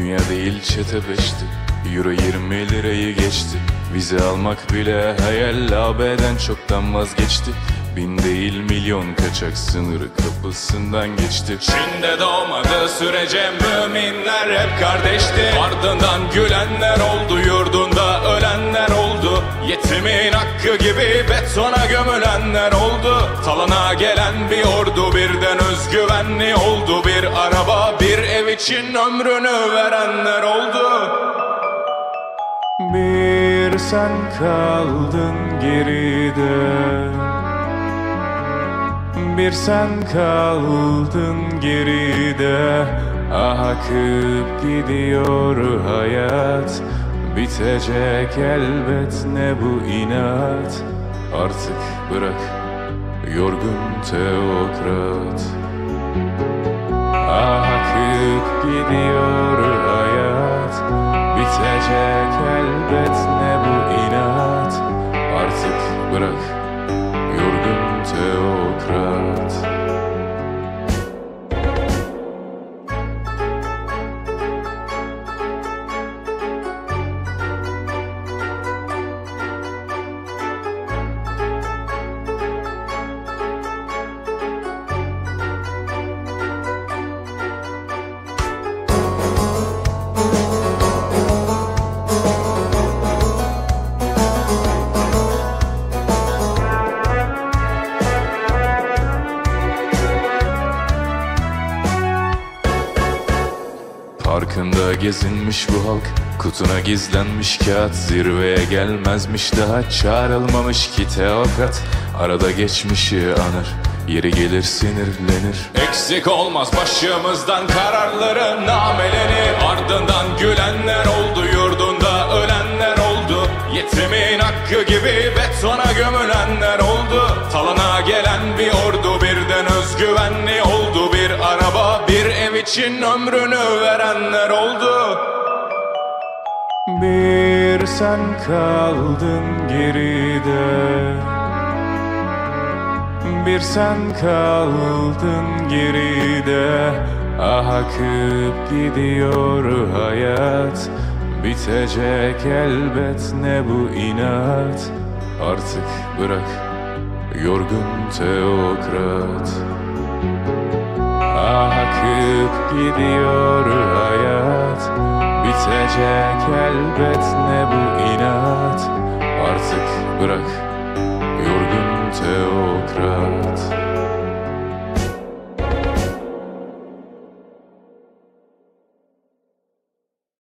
Dünya değil çete beşti, Euro 20 lirayı geçti. Vize almak bile hayal, AB'den çoktan vazgeçti. Bin değil milyon kaçak sınırı kapısından geçti. Çin'de doğmadığı sürece müminler hep kardeşti. Ardından gülenler oldu, yurdunda ölenler oldu. Yetimin hakkı gibi betona gömülenler oldu. Talana gelen bir ordu birden özgüvenli oldu. Bir araba, bir ev için ömrünü verenler oldu. Bir sen kaldın geride, bir sen kaldın geride. Ah, akıp gidiyor hayat, bitecek elbet ne bu inat. Artık bırak yorgun teokrat. Ah, akıp gidiyor hayat, bitecek elbet ne bu inat. Artık bırak yorgun teokrat. Parkında gezinmiş bu halk, kutuna gizlenmiş kağıt. Zirveye gelmezmiş daha, çağrılmamış ki teokrat. Arada geçmişi anır, yeri gelir sinirlenir. Eksik olmaz başımızdan kararları nameleni. Ardından gülenler oldu, yurdunda ölenler oldu. Yetimin hakkı gibi betona gömülenler oldu. Talana gelen bir ordu birden özgüvenli oldu. Bir araba, bir ev için ömrünü verenler oldu. Bir sen kaldın geride, bir sen kaldın geride. Ah, akıp gidiyor hayat, bitecek elbet ne bu inat. Artık bırak yorgun teokrat. Ah, akıp gidiyor hayat, bitecek elbet ne bu inat. Artık bırak yorgun teokrat.